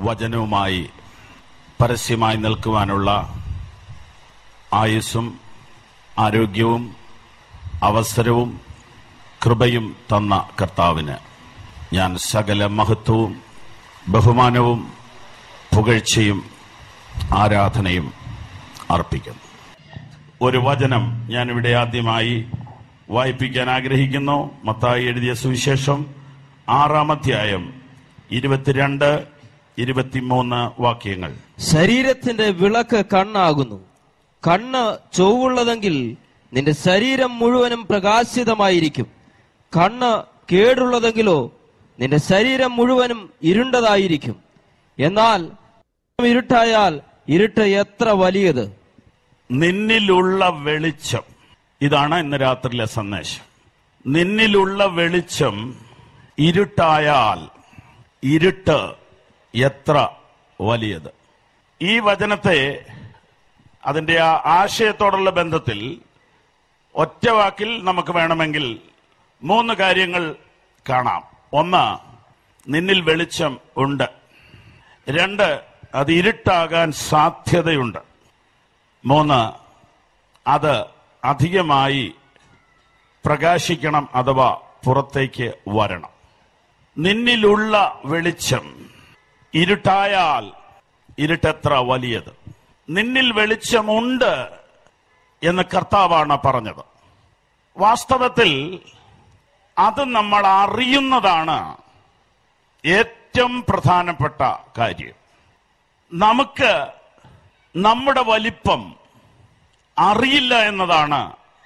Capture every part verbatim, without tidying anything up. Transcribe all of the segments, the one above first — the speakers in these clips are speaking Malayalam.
വചനവുമായി പരസ്യമായി നിൽക്കുവാനുള്ള ആയുസ്സും ആരോഗ്യവും അവസരവും കൃപയും തന്ന കർത്താവിന് ഞാൻ സകല മഹത്വവും ബഹുമാനവും പുകഴ്ചയും ആരാധനയും അർപ്പിക്കുന്നു. ഒരു വചനം ഞാനിവിടെ ആദ്യമായി വായിപ്പിക്കാൻ ആഗ്രഹിക്കുന്നു. മത്തായി എഴുതിയ സുവിശേഷം ആറാം അധ്യായം ഇരുപത്തിരണ്ട് ഇരുപത്തിമൂന്ന് വാക്യങ്ങൾ. ശരീരത്തിന്റെ വിളക്ക് കണ്ണാകുന്നു. കണ്ണ് ചൊവ്വുള്ളതെങ്കിൽ നിന്റെ ശരീരം മുഴുവനും പ്രകാശിതമായിരിക്കും. കണ്ണ് കേടുള്ളതെങ്കിലോ നിന്റെ ശരീരം മുഴുവനും ഇരുണ്ടതായിരിക്കും. എന്നാൽ ഇരുട്ടായാൽ ഇരുട്ട് എത്ര വലിയത്. നിന്നിലുള്ള വെളിച്ചം, ഇതാണ് ഇന്ന് രാത്രിയിലെ സന്ദേശം. നിന്നിലുള്ള വെളിച്ചം ഇരുട്ടായാൽ ഇരുട്ട് എത്ര വലിയത്. ഈ വചനത്തെ അതിന്റെ ആ ആശയത്തോടുള്ള ബന്ധത്തിൽ ഒറ്റ വാക്കിൽ നമുക്ക് വേണമെങ്കിൽ മൂന്ന് കാര്യങ്ങൾ കാണാം. ഒന്ന്, നിന്നിൽ വെളിച്ചം ഉണ്ട്. രണ്ട്, അത് ഇരുട്ടാകാൻ സാധ്യതയുണ്ട്. മൂന്ന്, അത് അധികമായി പ്രകാശിക്കണം അഥവാ പുറത്തേക്ക് വരണം. നിന്നിലുള്ള വെളിച്ചം ഇരുട്ടായാൽ ഇരുട്ടെത്ര വലിയത്. നിന്നിൽ വെളിച്ചമുണ്ട് എന്ന് കർത്താവാണ് പറഞ്ഞത്. വാസ്തവത്തിൽ അത് നമ്മൾ അറിയുന്നതാണ് ഏറ്റവും പ്രധാനപ്പെട്ട കാര്യം. നമുക്ക് നമ്മുടെ വലിപ്പം അറിയില്ല എന്നതാണ്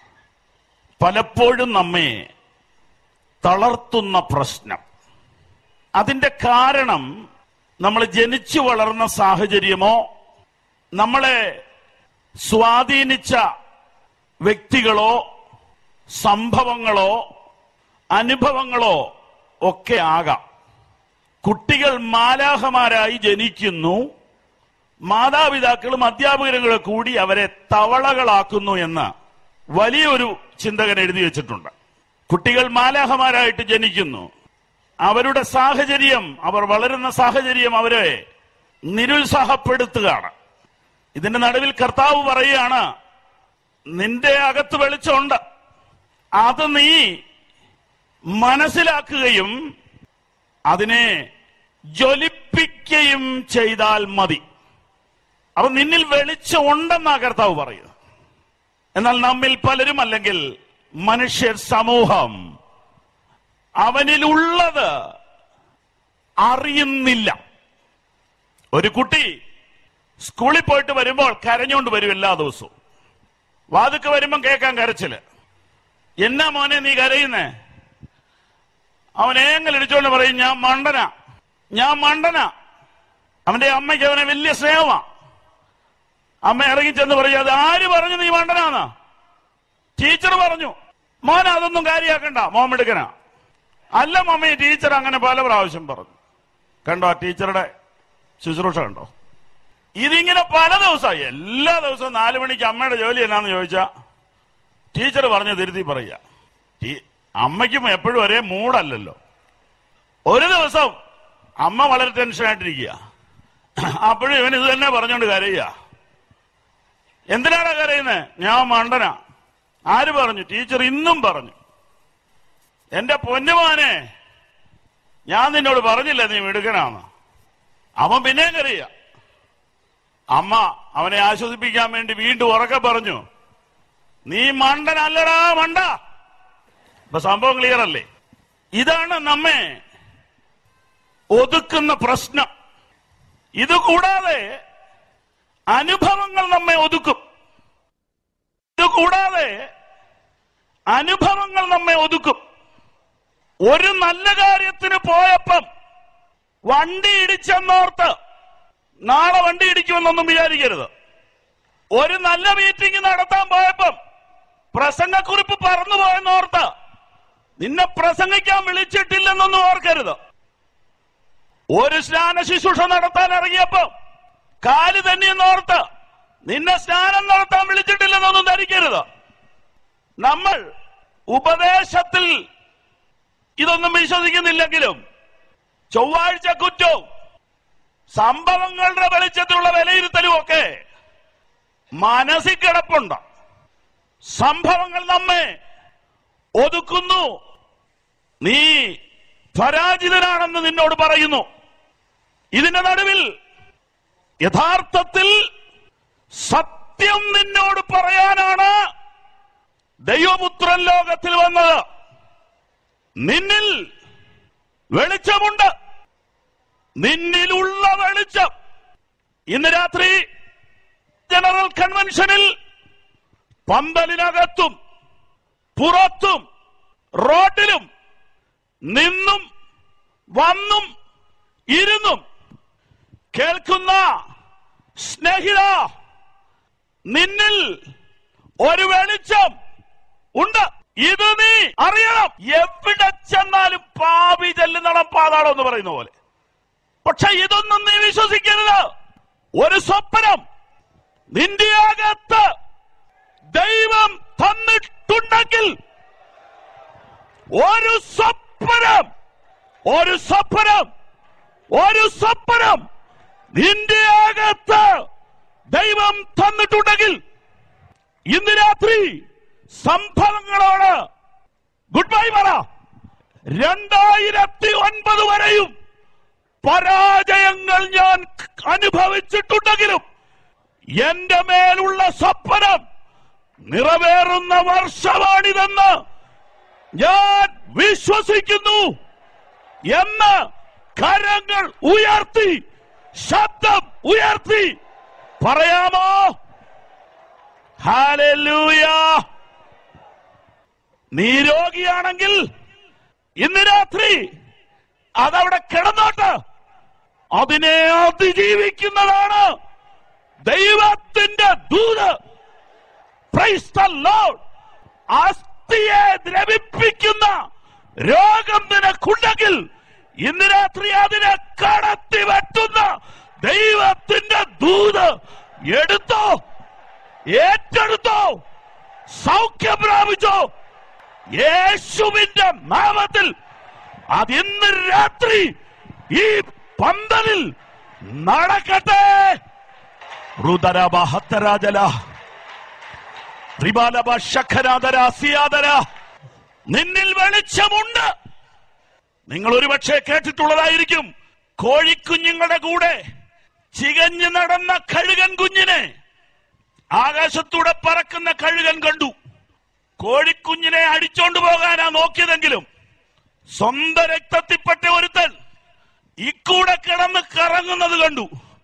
പലപ്പോഴും നമ്മെ തളർത്തുന്ന പ്രശ്നം. അതിന്റെ കാരണം നമ്മൾ ജനിച്ചു വളർന്ന സാഹചര്യമോ നമ്മളെ സ്വാധീനിച്ച വ്യക്തികളോ സംഭവങ്ങളോ അനുഭവങ്ങളോ ഒക്കെ ആകാം. കുട്ടികൾ മാലാഖമാരായി ജനിക്കുന്നു. മാതാപിതാക്കളും അധ്യാപകരും കൂടി അവരെ തവളകളാക്കുന്നു എന്ന് വലിയൊരു ചിന്തകൻ എഴുതി വെച്ചിട്ടുണ്ട്. കുട്ടികൾ മാലാഖമാരായിട്ട് ജനിക്കുന്നു. അവരുടെ സാഹചര്യം, അവർ വളരുന്ന സാഹചര്യം അവരെ നിരുത്സാഹപ്പെടുത്തുകയാണ്. ഇതിന്റെ നടുവിൽ കർത്താവ് പറയുകയാണ്, നിന്റെ അകത്ത് വെളിച്ചമുണ്ട്, അത് നീ മനസ്സിലാക്കുകയും അതിനെ ജ്വലിപ്പിക്കുകയും ചെയ്താൽ മതി. അപ്പൊ നിന്നിൽ വെളിച്ചം ഉണ്ടെന്നാ കർത്താവ് പറയുന്നത്. എന്നാൽ നമ്മിൽ പലരും, അല്ലെങ്കിൽ മനുഷ്യർ സമൂഹം, അവനിലുള്ളത് അറിയുന്നില്ല. ഒരു കുട്ടി സ്കൂളിൽ പോയിട്ട് വരുമ്പോൾ കരഞ്ഞുകൊണ്ട് വരും എല്ലാ ദിവസവും. വാതുക്ക് വരുമ്പം കേൾക്കാൻ കരച്ചില്. എന്നാ മോനെ നീ കരയുന്നേ? അവൻ ഏങ്ങലിടിച്ചോണ്ട് പറയും, ഞാൻ മണ്ടനാ, ഞാൻ മണ്ടനാ. അവന്റെ അമ്മയ്ക്ക് അവനെ വലിയ സ്നേഹമാ. അമ്മ ഇറങ്ങി ചെന്ന് പറയും, അത് ആര് പറഞ്ഞു നീ മണ്ടനാന്ന്? ടീച്ചർ പറഞ്ഞു. മോൻ അതൊന്നും കാര്യമാക്കണ്ട, മോൻ എടുക്കനാ. അല്ല മമ്മി, ടീച്ചർ അങ്ങനെ പല പ്രാവശ്യം പറഞ്ഞു. കണ്ടോ ടീച്ചറുടെ ശുശ്രൂഷ കണ്ടോ? ഇതിങ്ങനെ പല ദിവസമായി. എല്ലാ ദിവസവും നാലു മണിക്ക് അമ്മയുടെ ജോലി എന്നാന്ന് ചോദിച്ചാ ടീച്ചർ പറഞ്ഞു തിരുത്തി പറയുക. അമ്മയ്ക്കും എപ്പോഴും ഒരേ മൂടല്ലല്ലോ. ഒരു ദിവസം അമ്മ വളരെ ടെൻഷനായിട്ടിരിക്കുക. അപ്പോഴും ഇവൻ ഇത് തന്നെ പറഞ്ഞോണ്ട് കരയുക. എന്തിനാണ് കരയുന്നത്? ഞാൻ മണ്ടനാ. ആര് പറഞ്ഞു? ടീച്ചർ ഇന്നും പറഞ്ഞു. എന്റെ പൊന്നുമോനെ, ഞാൻ നിന്നോട് പറഞ്ഞില്ല നീ മിടുക്കനാന്ന്. അവൻ പിന്നെയും കരയുക. അമ്മ അവനെ ആശ്വസിപ്പിക്കാൻ വേണ്ടി വീണ്ടും ഉറക്കെ പറഞ്ഞു, നീ മണ്ടനല്ലടാ മണ്ട. ഇപ്പൊ സംഭവം ക്ലിയർ അല്ലേ? ഇതാണ് നമ്മെ ഒതുക്കുന്ന പ്രശ്നം. ഇത് കൂടാതെ അനുഭവങ്ങൾ നമ്മെ ഒതുക്കും. ഇത് കൂടാതെ അനുഭവങ്ങൾ നമ്മെ ഒതുക്കും. ഒരു നല്ല കാര്യത്തിന് പോയപ്പം വണ്ടി ഇടിച്ചെന്നോർത്ത് നാളെ വണ്ടി ഇടിക്കുമെന്നൊന്നും വിചാരിക്കരുത്. ഒരു നല്ല മീറ്റിംഗ് നടത്താൻ പോയപ്പം പ്രസംഗക്കുറിപ്പ് പറന്നു പോയെന്നോർത്ത് നിന്നെ പ്രസംഗിക്കാൻ വിളിച്ചിട്ടില്ലെന്നൊന്നും ഓർക്കരുത്. ഒരു സ്നാന ശുശ്രൂഷ നടത്താൻ ഇറങ്ങിയപ്പോ കാല് തന്നെയെന്നോർത്ത് നിന്നെ സ്നാനം നടത്താൻ വിളിച്ചിട്ടില്ലെന്നൊന്നും ധരിക്കരുത്. നമ്മൾ ഉപദേശത്തിൽ ഇതൊന്നും വിശ്വസിക്കുന്നില്ലെങ്കിലും ചൊവ്വാഴ്ച കുറ്റവും സംഭവങ്ങളുടെ വെളിച്ചത്തിലുള്ള വിലയിരുത്തലും ഒക്കെ മനസ്സിൽ കിടപ്പുണ്ട്. സംഭവങ്ങൾ നമ്മെ ഒതുക്കുന്നു. നീ പരാജിതനാണെന്ന് നിന്നോട് പറയുന്നു. ഇതിന്റെ നടുവിൽ യഥാർത്ഥത്തിൽ സത്യം നിന്നോട് പറയാനാണ് ദൈവപുത്രൻ ലോകത്തിൽ വന്നത്. നിന്നിൽ വെളിച്ചമുണ്ട്. നിന്നിലുള്ള വെളിച്ചം ഇന്ന് രാത്രി ജനറൽ കൺവെൻഷനിൽ പന്തലിനകത്തും പുറത്തും റോഡിലും നിന്നും വന്നും ഇരുന്നും കേൾക്കുന്ന സ്നേഹിത, നിന്നിൽ ഒരു വെളിച്ചം ഉണ്ട്. ഇത് നീ അറിയണം. എവിടെ ചെന്നാലും പാപി ചെല്ലുന്നണം പാതാളം എന്ന് പറയുന്ന പോലെ. പക്ഷെ ഇതൊന്നും നീ വിശ്വസിക്കരുത്. ഒരു സ്വപ്നം നിന്റെ അകത്ത് ദൈവം തന്നിട്ടുണ്ടെങ്കിൽ, ഒരു സ്വപ്നം ഒരു സ്വപ്നം ഒരു സ്വപ്നം നിന്റെ അകത്ത് ദൈവം തന്നിട്ടുണ്ടെങ്കിൽ, ഇന്ന് രാത്രി സംഭവങ്ങളോട് ഗുഡ് ബൈ പറ. രണ്ടായിരത്തി ഒൻപത് വരെയും പരാജയങ്ങൾ ഞാൻ അനുഭവിച്ചിട്ടുണ്ടെങ്കിലും എന്റെ മേലുള്ള സ്വപ്നം നിറവേറുന്ന വർഷമാണിതെന്ന് ഞാൻ വിശ്വസിക്കുന്നു എന്ന് കരങ്ങൾ ഉയർത്തി, ശബ്ദം ഉയർത്തി പറയാമോ? ഹല്ലേലൂയ. നീ രോഗിയാണെങ്കിൽ ഇന്ന് രാത്രി അതവിടെ കിടന്നോട്ട്. അതിനെ അതിജീവിക്കുന്നതാണ് ദൈവത്തിന്റെ ദൂത്. Praise the lord. അസ്ഥിയെ ദ്രവിപ്പിക്കുന്ന രോഗം നിനക്കുണ്ടെങ്കിൽ ഇന്ന് രാത്രി അതിനെ കടത്തി വെട്ടുന്ന ദൈവത്തിന്റെ ദൂത് എടുത്തോ, ഏറ്റെടുത്തോ, സൗഖ്യം പ്രാപിച്ചോ യേശുവിന്റെ നാമത്തിൽ. അതിന്ന് രാത്രി ഈ പന്തലിൽ നടക്കട്ടെ. നിന്നിൽ വെളിച്ചമുണ്ട്. നിങ്ങൾ ഒരുപക്ഷെ കേട്ടിട്ടുള്ളതായിരിക്കും, കോഴിക്കുഞ്ഞുങ്ങളുടെ കൂടെ ചികഞ്ഞു നടന്ന കഴുകൻ കുഞ്ഞിനെ ആകാശത്തൂടെ പറക്കുന്ന കഴുകൻ കണ്ടു. കോഴിക്കുഞ്ഞിനെ അടിച്ചോണ്ടു പോകാനാ നോക്കിയതെങ്കിലും സ്വന്തം രക്തത്തിൽപ്പെട്ട ഒരുത്തൻ ഇക്കൂടെ കിടന്ന് കറങ്ങുന്നത് കണ്ടു.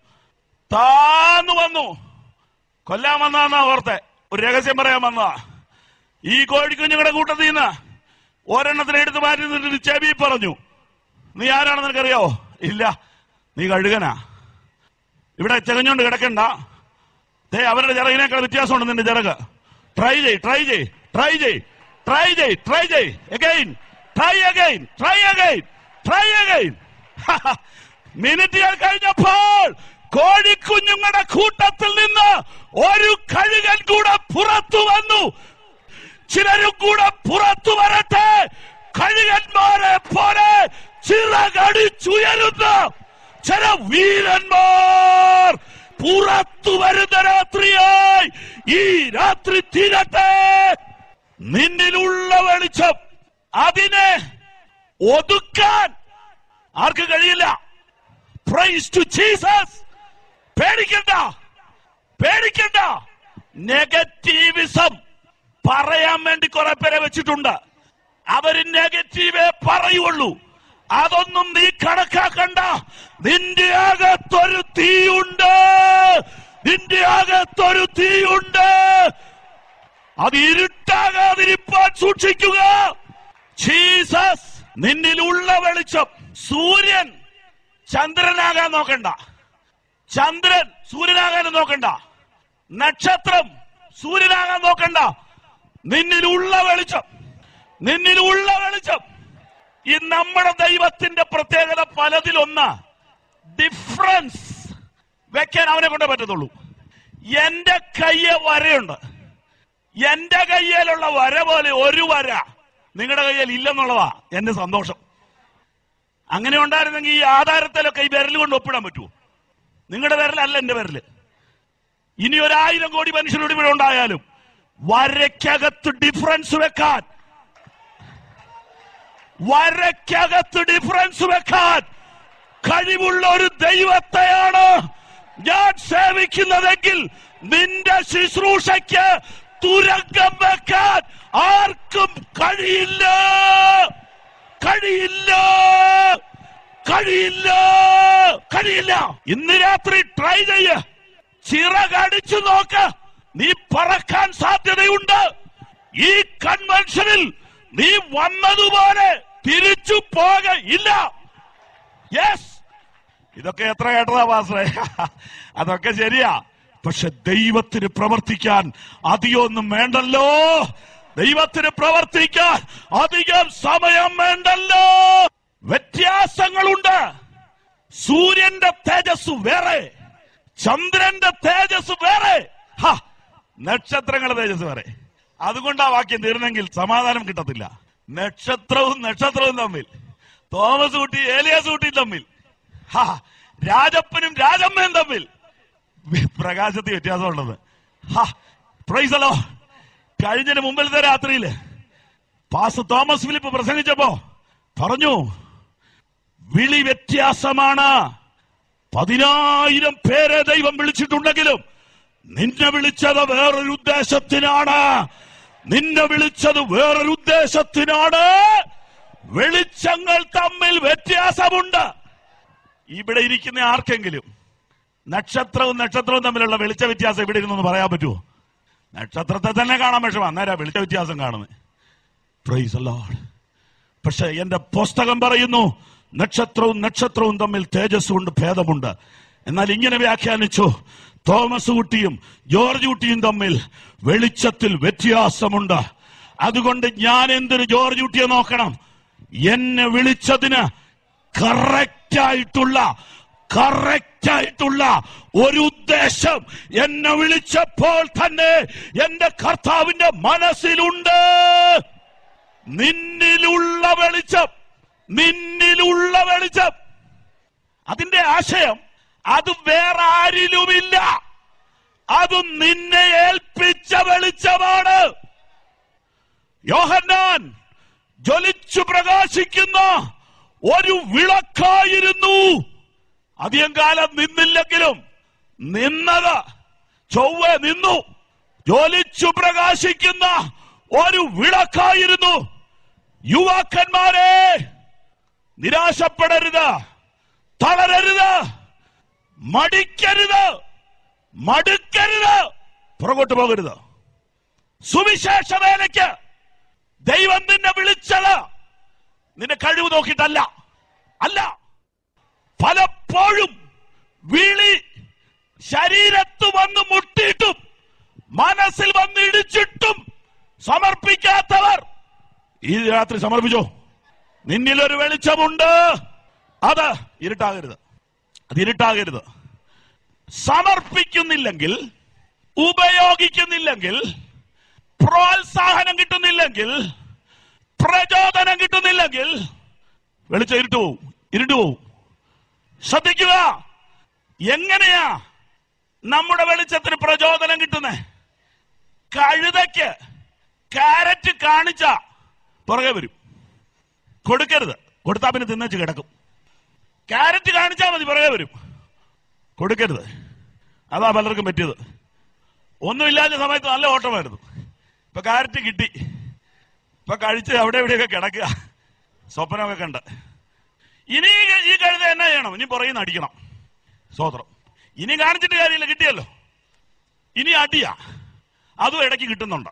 താന്നു വന്നു. കൊല്ലാൻ വന്നതാന്നാ ഓർത്തെ. ഒരു രഹസ്യം പറയാൻ വന്നതാ. ഈ കോഴിക്കുഞ്ഞുങ്ങളുടെ കൂട്ടത്തിൽ നിന്ന് ഒരെണ്ണത്തിനെ എടുത്ത് മാറ്റി നിന്നിട്ട് ചെവി പറഞ്ഞു, നീ ആരാണെന്ന് നിനക്കറിയോ? ഇല്ല, നീ കഴുകനാ. ഇവിടെ ചെകഞ്ഞോണ്ട് കിടക്കണ്ട. ദേ അവരുടെ ചിറകിനേക്കാൾ വ്യത്യാസമുണ്ട് നിന്റെ ചിറക്. ട്രൈ ചെയ് ട്രൈ ചെയ് ട്രൈ ചെയ് ട്രൈ ചെയ് ട്രൈ ചെയ് again try again try again try again. മിനിറ്റുകൾ കഴിഞ്ഞപ്പോൾ കോഴിക്കുഞ്ഞുങ്ങളുടെ കൂട്ടത്തിൽ നിന്ന് ഒരു കഴുകൻ കൂടെ പുറത്തു വന്നു. ചിലരും കൂടെ പുറത്തു വരട്ടെ. കഴുകന്മാരെ പോലെ ചിറകടിച്ചുയരുന്ന ചില വീരന്മാർ പുറത്തു വരുന്ന രാത്രിയായി ഈ രാത്രി തീരട്ടെ. നിന്നിലുള്ള വെളിച്ചം അതിനെ ഒതുക്കാൻ ആർക്ക് കഴിയില്ല. Praise to Jesus. പേടിക്കണ്ട, പേടിക്കണ്ട. നെഗറ്റീവിസം പറയാൻ വേണ്ടി കുറെ പേരെ വെച്ചിട്ടുണ്ട്. അവര് നെഗറ്റീവേ പറയുള്ളൂ. അതൊന്നും നീ കണക്കാക്കണ്ട. നിന്റെ അകത്തൊരു തീയുണ്ട്, നിന്റെ അകത്തൊരു തീയുണ്ട്. അത് ഇരുട്ടാകാതിരിപ്പാൻ സൂക്ഷിക്കുക. ജീസസ് നിന്നിലുള്ള വെളിച്ചം. സൂര്യൻ ചന്ദ്രനാകാൻ നോക്കണ്ട, ചന്ദ്രൻ സൂര്യനാകാൻ നോക്കണ്ട, നക്ഷത്രം സൂര്യനാകാൻ നോക്കണ്ട. നിന്നിലുള്ള വെളിച്ചം, നിന്നിലുള്ള വെളിച്ചം. ഈ നമ്മുടെ ദൈവത്തിന്റെ പ്രത്യേകത പലതിലൊന്ന് ഡിഫറൻസ് വെക്കാൻ അവനെ കൊണ്ടേ പറ്റത്തുള്ളൂ. എന്റെ കയ്യെ വരയുണ്ട്. എന്റെ കയ്യിലുള്ള വര പോലെ ഒരു വര നിങ്ങളുടെ കയ്യിൽ ഇല്ലെന്നുള്ളതാ എന്റെ സന്തോഷം. അങ്ങനെ ഉണ്ടായിരുന്നെങ്കിൽ ഈ ആധാരത്തിലൊക്കെ ഈ വിരൽ കൊണ്ട് ഒപ്പിടാൻ പറ്റുമോ? നിങ്ങളുടെ പേരിലല്ല, എന്റെ പേരില്. ഇനി ഒരായിരം കോടി മനുഷ്യരുടെ ഇവിടെ ഉണ്ടായാലും വരയ്ക്കകത്ത് ഡിഫറൻസ് വെക്കാൻ വരയ്ക്കകത്ത് ഡിഫറൻസ് വെക്കാൻ കഴിവുള്ള ഒരു ദൈവത്തെയാണ് ഞാൻ സേവിക്കുന്നതെങ്കിൽ നിന്റെ ശുശ്രൂഷയ്ക്ക് തുരങ്കം വെക്കാൻ ആർക്കും കഴിയില്ല, കഴിയില്ല, കഴിയില്ല, കഴിയില്ല. ഇന്ന് രാത്രി ട്രൈ ചെയ്യ, ചിറകടിച്ചു നോക്ക്, നീ പറക്കാൻ സാധ്യതയുണ്ട്. ഈ കൺവെൻഷനിൽ നീ വന്നതുപോലെ തിരിച്ചു പോകയില്ല. യെസ്, ഇതൊക്കെ എത്ര കേട്ടതാ പാസ്റ്ററേ? അതൊക്കെ ശരിയാ. പക്ഷെ ദൈവത്തിന് പ്രവർത്തിക്കാൻ അധികമൊന്നും വേണ്ടല്ലോ. ദൈവത്തിന് പ്രവർത്തിക്കാൻ അധികം സമയം വേണ്ടല്ലോ. വ്യത്യാസങ്ങളുണ്ട്. സൂര്യന്റെ തേജസ് വേറെ, ചന്ദ്രന്റെ തേജസ് വേറെ, നക്ഷത്രങ്ങളുടെ തേജസ് വേറെ. അതുകൊണ്ടാ വാക്യം തീർന്നെങ്കിൽ സമാധാനം കിട്ടത്തില്ല. നക്ഷത്രവും നക്ഷത്രവും തമ്മിൽ, തോമസ് കുട്ടി ഏലിയാസ് കുട്ടിയും തമ്മിൽ, രാജപ്പനും രാജമ്മയും തമ്മിൽ പ്രകാശത്തിൽ വ്യത്യാസമുള്ളത്. Price the Lord. കഴിഞ്ഞതിന് മുമ്പിലത്തെ രാത്രിയില് പാസ്റ്റർ തോമസ് ഫിലിപ്പ് പ്രസംഗിച്ചപ്പോ പറഞ്ഞു, വിളി വ്യത്യാസമാണ്. പതിനായിരം പേരെ ദൈവം വിളിച്ചിട്ടുണ്ടെങ്കിലും നിന്നെ വിളിച്ചത് വേറൊരു ഉദ്ദേശത്തിനാണ്. നിന്നെ വിളിച്ചത് വേറൊരു ഉദ്ദേശത്തിനാണ്. വെളിച്ചങ്ങൾ തമ്മിൽ വ്യത്യാസമുണ്ട്. ഇവിടെ ഇരിക്കുന്ന ആർക്കെങ്കിലും നക്ഷത്രവും നക്ഷത്രവും തമ്മിലുള്ള വെളിച്ച വ്യത്യാസം ഇവിടെ ഇരുന്നൊന്ന് പറയാൻ പറ്റുമോ? നക്ഷത്രത്തെ തന്നെ കാണാൻ വിഷമം, അന്നേരം വെളിച്ച വ്യത്യാസം കാണുന്നത്. Praise the lord. പക്ഷെ എന്റെ പുസ്തകം പറയുന്നു നക്ഷത്രവും നക്ഷത്രവും തമ്മിൽ തേജസ് കൊണ്ട് ഭേദമുണ്ട്. എന്നാൽ ഇങ്ങനെ വ്യാഖ്യാനിച്ചു, തോമസ് കുട്ടിയും ജോർജ് കുട്ടിയും തമ്മിൽ വെളിച്ചത്തിൽ വ്യത്യാസമുണ്ട്. അതുകൊണ്ട് ഞാൻ എന്തൊരു ജോർജ് കുട്ടിയെ നോക്കണം, എന്നെ വിളിച്ചതിന് കറക്റ്റായിട്ടുള്ള കറക്റ്റായിട്ടുള്ള ഒരു ഉദ്ദേശം എന്നെ വിളിച്ചപ്പോൾ തന്നെ എന്റെ കർത്താവിന്റെ മനസ്സിലുണ്ട്. നിന്നിലുള്ള വെളിച്ചം, നിന്നിലുള്ള വെളിച്ചം, അതിന്റെ ആശയം അത് വേറെ ആരിലുമില്ല. അത് നിന്നെ ഏൽപ്പിച്ച വെളിച്ചമാണ്. യോഹന്നാൻ ജ്വലിച്ചു പ്രകാശിക്കുന്ന ഒരു വിളക്കായിരുന്നു. അധികം കാലം നിന്നില്ലെങ്കിലും നിന്നത് ചൊവ്വ നിന്നു. ജ്വലിച്ചു പ്രകാശിക്കുന്ന ഒരു വിളക്കായിരുന്നു. യുവാക്കന്മാരെ, നിരാശപ്പെടരുത്, തളരരുത്, മടിക്കരുത്, മടുക്കരുത്, പുറകോട്ട് പോകരുത്. സുവിശേഷ വേലയ്ക്ക് ദൈവം നിന്നെ വിളിച്ചത് നിന്റെ കഴിവ് നോക്കിയിട്ടല്ല. അല്ല, പലപ്പോഴും വിളി ശരീരത്ത് വന്ന് മുട്ടിയിട്ടും മനസ്സിൽ വന്ന് ഇടിച്ചിട്ടും സമർപ്പിക്കാത്തവർ ഈ രാത്രി സമർപ്പിച്ചോ. നിന്നിലൊരു വെളിച്ചമുണ്ട്, അത് ഇരുട്ടാകരുത്, അത് ഇരുട്ടാകരുത്. സമർപ്പിക്കുന്നില്ലെങ്കിൽ, ഉപയോഗിക്കുന്നില്ലെങ്കിൽ, പ്രോത്സാഹനം കിട്ടുന്നില്ലെങ്കിൽ, പ്രചോദനം കിട്ടുന്നില്ലെങ്കിൽ വെളിച്ചം ഇരുട്ടു പോവും, ഇരുട്ടു പോവും. ശ്രദ്ധിക്കുക, എങ്ങനെയാ നമ്മുടെ വെളിച്ചത്തിന് പ്രചോദനം കിട്ടുന്നത്? കഴുതയ്ക്ക് കാരറ്റ് കാണിച്ച പുറകെ വരും. കൊടുക്കരുത്, കൊടുത്താ പിന്നെ തിന്നച്ച് കിടക്കും. കാരറ്റ് കാണിച്ചാൽ മതി, പുറകെ വരും. കൊടുക്കരുത്. അതാ പലർക്കും പറ്റിയത്. ഒന്നുമില്ലാത്ത സമയത്ത് നല്ല ഓട്ടമായിരുന്നു. ഇപ്പൊ കാരറ്റ് കിട്ടി, ഇപ്പൊ കഴിച്ച് അവിടെ എവിടെയൊക്കെ കിടക്കുക, സ്വപ്നമൊക്കെ കണ്ട്. ഇനി ഈ കഴുത എന്നാ ചെയ്യണം? ഇനി പുറകിൽ നിന്ന് അടിക്കണം. സ്വോത്രം. ഇനി കാണിച്ചിട്ട് കാര്യമില്ല, കിട്ടിയല്ലോ. ഇനി അടിയാ, അതും ഇടയ്ക്ക് കിട്ടുന്നുണ്ട്.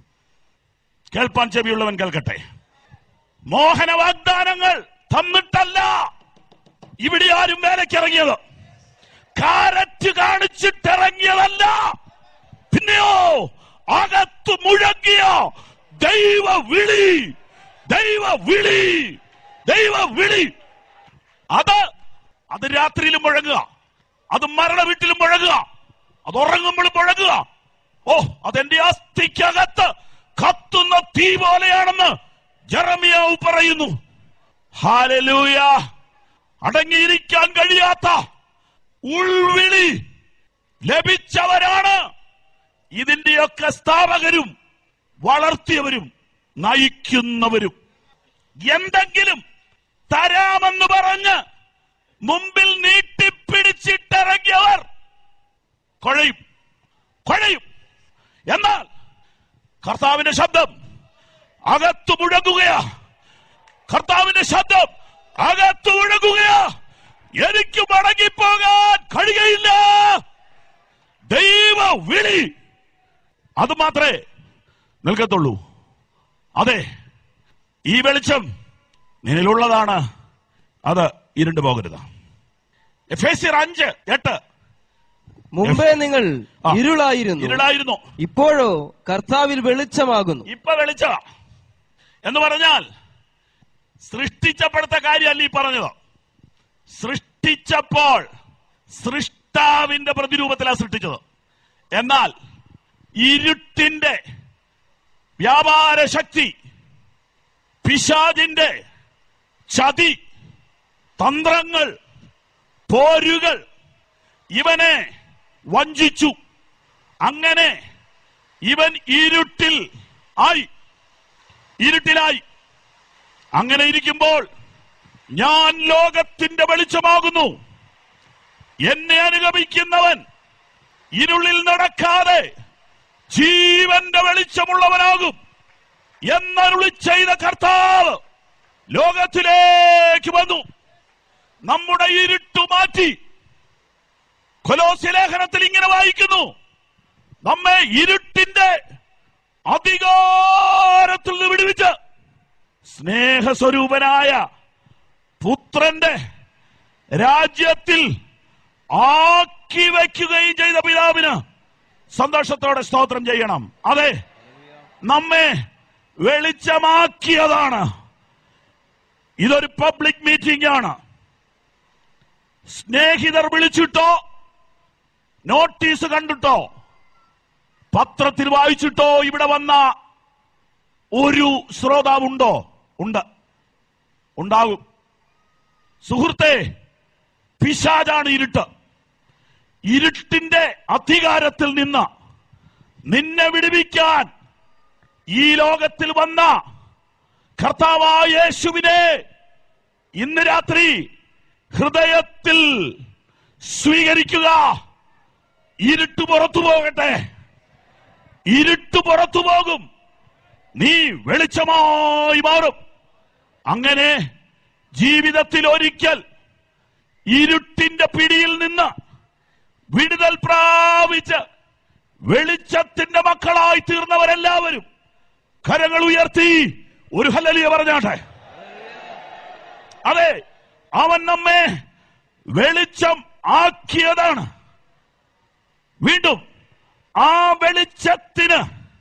കേൾപ്പാൻ ചെവിയുള്ളവൻ കേൾക്കട്ടെ. മോഹന വാഗ്ദാനങ്ങൾ തന്നിട്ടല്ല ഇവിടെ ആരും വേലക്കിറങ്ങിയത്. കാരറ്റ് കാണിച്ചിട്ടിറങ്ങിയതല്ല. പിന്നെയോ അകത്ത് മുഴങ്ങിയ ദൈവ വിളി, ദൈവ വിളി, ദൈവ വിളി. അത് അത് രാത്രിയിലും മുഴങ്ങുക, അത് മരണ വീട്ടിലും മുഴങ്ങുക, അത് ഉറങ്ങുമ്പോഴും മുഴങ്ങുക. ഓ, അതെന്റെ അസ്ഥിക്കകത്ത് കത്തുന്ന തീ പോലെയാണെന്ന് ജെറമിയാവ് പറയുന്നു. ഹല്ലേലൂയ. അടങ്ങിയിരിക്കാൻ കഴിയാത്ത ഉൾവിളി ലഭിച്ചവരാണ് ഇതിന്റെയൊക്കെ സ്ഥാപകരും വളർത്തിയവരും നയിക്കുന്നവരും. എന്തെങ്കിലും തരാമെന്ന് പറഞ്ഞ് മുമ്പിൽ നീട്ടിപ്പിടിച്ചിട്ടിറങ്ങിയവർ കൊഴയും കൊഴയും. എന്നാൽ കർത്താവിന്റെ ശബ്ദം അകത്തു മുഴങ്ങുകയാ, കർത്താവിന്റെ ശബ്ദം അകത്തു മുഴങ്ങുകയാ. എനിക്ക് മടങ്ങിപ്പോകാൻ കഴിയയില്ല. ദൈവ വിളി അത് മാത്രമേ നിൽക്കത്തുള്ളൂ. അതെ, ഈ വെളിച്ചം നിന്നിലുള്ളതാണ്, അത് ഇരുണ്ടു പോകരുത്. എഫേസ്യർ അഞ്ച് എട്ട്. മുമ്പേ നിങ്ങൾ ഇരുളായിരുന്നു ഇരുളായിരുന്നു ഇപ്പോഴോ കർത്താവിൽ വെളിച്ചമാകുന്നു. ഇപ്പൊ വെളിച്ച എന്ന് പറഞ്ഞാൽ സൃഷ്ടിച്ചപ്പെടുത്ത കാര്യമല്ല ഈ പറഞ്ഞത്. സൃഷ്ടിച്ചപ്പോൾ സൃഷ്ടാവിന്റെ പ്രതിരൂപത്തിലാണ് സൃഷ്ടിച്ചത്. എന്നാൽ ഇരുട്ടിന്റെ വ്യാപാര ശക്തി, പിശാചിന്റെ ചതി, തന്ത്രങ്ങൾ, പോരുകൾ ഇവനെ വഞ്ചിച്ചു. അങ്ങനെ ഇവൻ ഇരുട്ടിൽ ആയി ഇരുട്ടിലായി. അങ്ങനെ ഇരിക്കുമ്പോൾ ഞാൻ ലോകത്തിന്റെ വെളിച്ചമാകുന്നു, എന്നെ അനുഗമിക്കുന്നവൻ ഇരുളിൽ നടക്കാതെ ജീവന്റെ വെളിച്ചമുള്ളവനാകും എന്നരുളി ചെയ്ത കർത്താവ് ലോകത്തിലേക്ക് വന്നു. നമ്മുടെ ഇരുട്ടു മാറ്റി. കൊലോസ്യ ലേഖനത്തിൽ ഇങ്ങനെ വായിക്കുന്നു, നമ്മെ ഇരുട്ടിന്റെ അധികാരത്തിൽ നിന്ന് വിടുവിച്ച് സ്നേഹസ്വരൂപനായ പുത്രന്റെ രാജ്യത്തിൽ ആക്കി വയ്ക്കുകയും ചെയ്ത പിതാവിന് സന്തോഷത്തോടെ സ്തോത്രം ചെയ്യണം. അതെ, നമ്മെ വെളിച്ചമാക്കിയതാണ്. ഇതൊരു പബ്ലിക് മീറ്റിംഗ് ആണ്. സ്നേഹിതർ വിളിച്ചിട്ടോ, നോട്ടീസ് കണ്ടിട്ടോ, പത്രത്തിൽ വായിച്ചിട്ടോ ഇവിടെ വന്ന ഒരു ശ്രോതാവുണ്ടോ? ഉണ്ട്, ഉണ്ടാകും. സുഹൃത്തെ, പിശാചാണ് ഇരുട്ട്. ഇരുട്ടിന്റെ അധികാരത്തിൽ നിന്ന് നിന്നെ വിടുവിക്കാൻ ഈ ലോകത്തിൽ വന്ന കർത്താവായ യേശുവിനെ ഇന്ന് രാത്രി ഹൃദയത്തിൽ സ്വീകരിക്കുക. ഇരുട്ട് പുറത്തു പോകട്ടെ. ഇരുട്ട് പുറത്തു പോകും, നീ വെളിച്ചമായി മാറും. അങ്ങനെ ജീവിതത്തിൽ ഒരിക്കൽ ഇരുട്ടിന്റെ പിടിയിൽ നിന്ന് വിടുതൽ പ്രാപിച്ച് വെളിച്ചത്തിന്റെ മക്കളായി തീർന്നവരെല്ലാവരും കരങ്ങൾ ഉയർത്തി ഒരു ഹല്ലേലൂയ പറഞ്ഞാട്ടെ. അതെ, അവൻ നമ്മെ വെളിച്ചം ആക്കിയതാണ്. വീണ്ടും ആ വെളിച്ചത്തിന്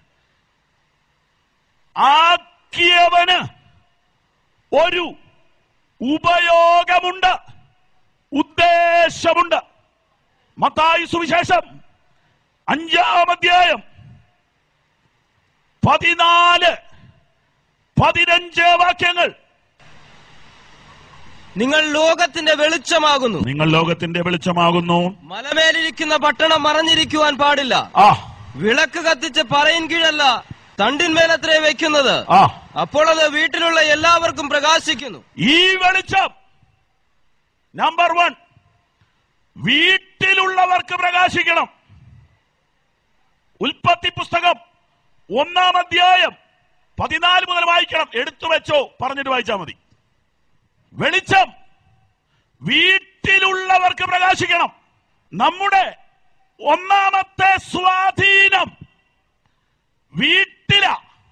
ആക്കിയവന് ഒരു ഉപയോഗമുണ്ട്, ഉദ്ദേശമുണ്ട്. മത്തായി സുവിശേഷം അഞ്ചാം അധ്യായം പതിനാല് പതിനഞ്ച് വാക്യങ്ങൾ. നിങ്ങൾ ലോകത്തിന്റെ വെളിച്ചമാകുന്നു. നിങ്ങൾ ലോകത്തിന്റെ വെളിച്ചമാകുന്നു. മലമേലിരിക്കുന്ന പട്ടണം മറഞ്ഞിരിക്കുവാൻ പാടില്ല. ആ വിളക്ക് കത്തിച്ച് പറയിൻ കീഴല്ല, തണ്ടിന്മേലത്രേ വെക്കുന്നത്. ആ അപ്പോൾ അത് വീട്ടിലുള്ള എല്ലാവർക്കും പ്രകാശിക്കുന്നു. ഈ വെളിച്ചം നമ്പർ വൺ, വീട്ടിലുള്ളവർക്ക് പ്രകാശിക്കണം. ഉൽപ്പത്തി പുസ്തകം ഒന്നാം അധ്യായം പതിനാല് മുതൽ വായിക്കണം. എടുത്തു വെച്ചോ, പറഞ്ഞിട്ട് വായിച്ചാൽ മതി. വെളിച്ചം വീട്ടിലുള്ളവർക്ക് പ്രകാശിക്കണം. നമ്മുടെ ഒന്നാമത്തെ സ്വാധീനം വീട്ടില.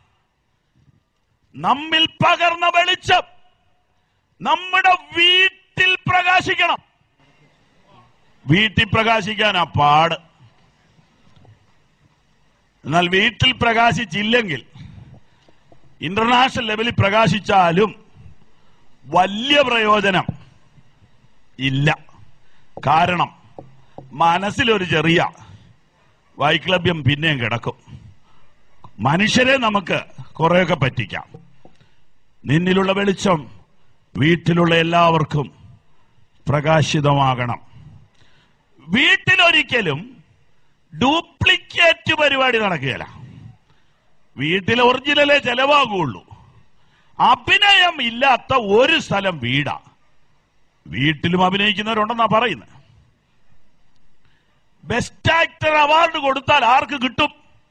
നമ്മിൽ പകർന്ന വെളിച്ചം നമ്മുടെ വീട്ടിൽ പ്രകാശിക്കണം. വീട്ടിൽ പ്രകാശിക്കാനാ പാട്. എന്നാൽ വീട്ടിൽ പ്രകാശിച്ചില്ലെങ്കിൽ ഇന്റർനാഷണൽ ലെവലിൽ പ്രകാശിച്ചാലും വലിയ പ്രയോജനം ഇല്ല. കാരണം മനസ്സിലൊരു ചെറിയ വൈക്ലഭ്യം പിന്നെയും കിടക്കും. മനുഷ്യരെ നമുക്ക് കുറെയൊക്കെ പറ്റിക്കാം. നിന്നിലുള്ള വെളിച്ചം വീട്ടിലുള്ള എല്ലാവർക്കും പ്രകാശിതമാകണം. വീട്ടിലൊരിക്കലും ഡ്യൂപ്ലിക്കേറ്റ് പരിപാടി നടക്കുകയില്ല. വീട്ടിൽ ഒറിജിനലേ ചെലവാകുള്ളൂ. അഭിനയം ഇല്ലാത്ത ഒരു സ്ഥലം വീടാ. വീട്ടിലും അഭിനയിക്കുന്നവരുണ്ടെന്നാ പറയുന്നത്. ബെസ്റ്റ് ആക്ടർ അവാർഡ് കൊടുത്താൽ ആർക്ക് കിട്ടും?